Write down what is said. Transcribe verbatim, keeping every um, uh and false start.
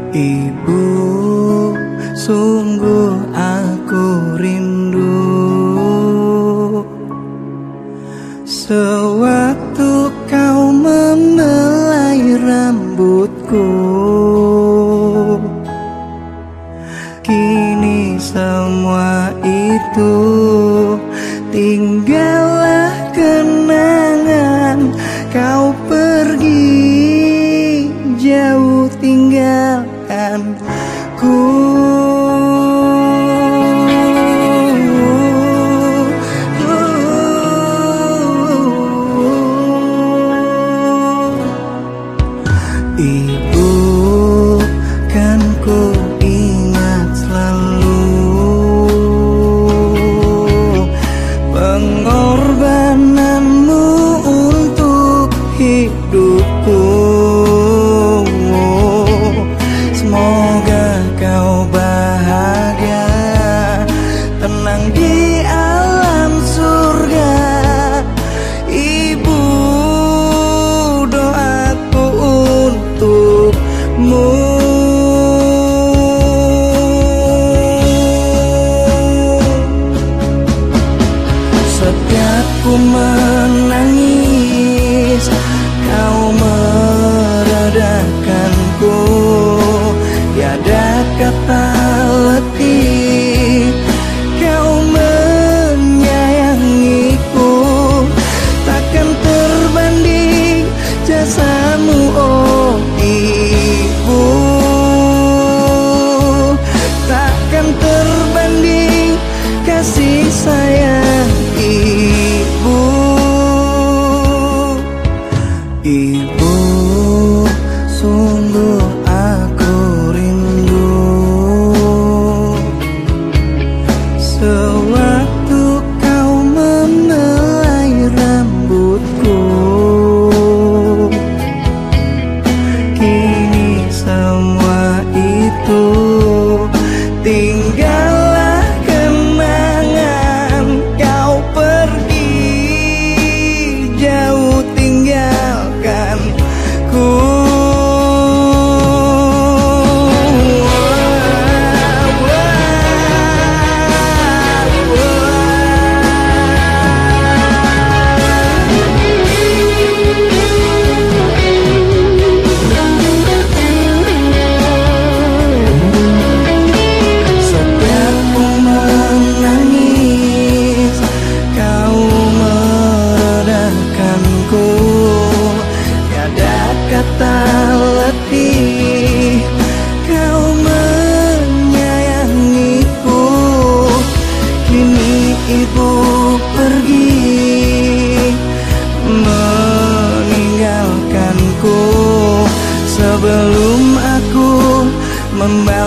Ibu, sungguh aku rindu. Sewaktu kau membelai rambutku, kini semua itu tinggallah kenangan. Kau pergi jauh tinggalkan ku. Ibu, kan ku ingat selalu pengorbananmu untuk hidupku. Semoga kau bahagia, tenang di alam surga. Ibu, doaku untukmu. Setiap ku menangis, kau meredakanku. Tiada kata letih, kau menyayangiku. Takkan terbanding jasamu, oh ibu. Takkan terbanding kasih sayang ibu. Ibu, sungguh aku rindu. Sewaktu kau membelai rambutku, kini semua itu tinggallah kenangan. Kau pergi jauh tinggalkan ku. Setiap ku menangis, kau meredakanku. Tiada kata letih, kau menyayangiku. Kini ibu pergi meninggalkanku. Sebelum aku membaca